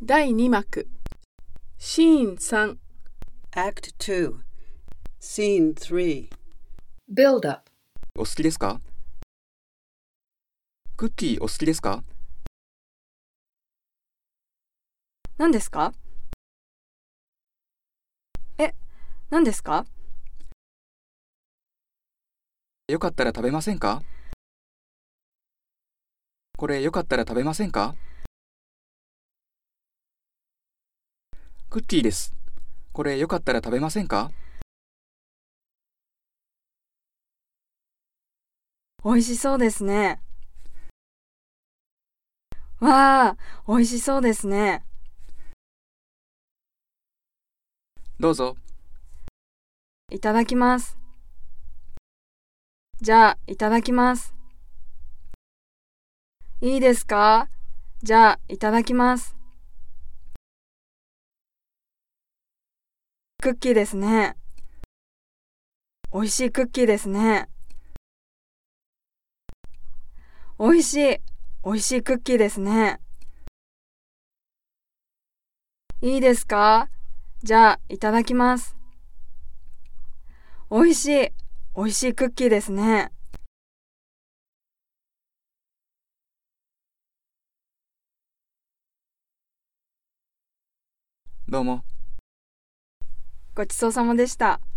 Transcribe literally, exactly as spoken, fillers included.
だいに幕シーンさん Act two, Scene three. Build up. お好きですか？クッキーお好きですか？ 何ですか？え、何ですか？ よかったら食べませんか？これよかったら食べませんか？クッキーです。これよかったら食べませんか？ おいしそうですね。わあ、おいしそうですね。 どうぞ。 いただきます。じゃあ、いただきます。いいですか？じゃあ、いただきます。クッキーですね。おいしいクッキーですね。おいしい、おいしいクッキーですね。いいですか？じゃあ、いただきます。おいしい、おいしいクッキーですね。 どうも。 ごちそうさまでした。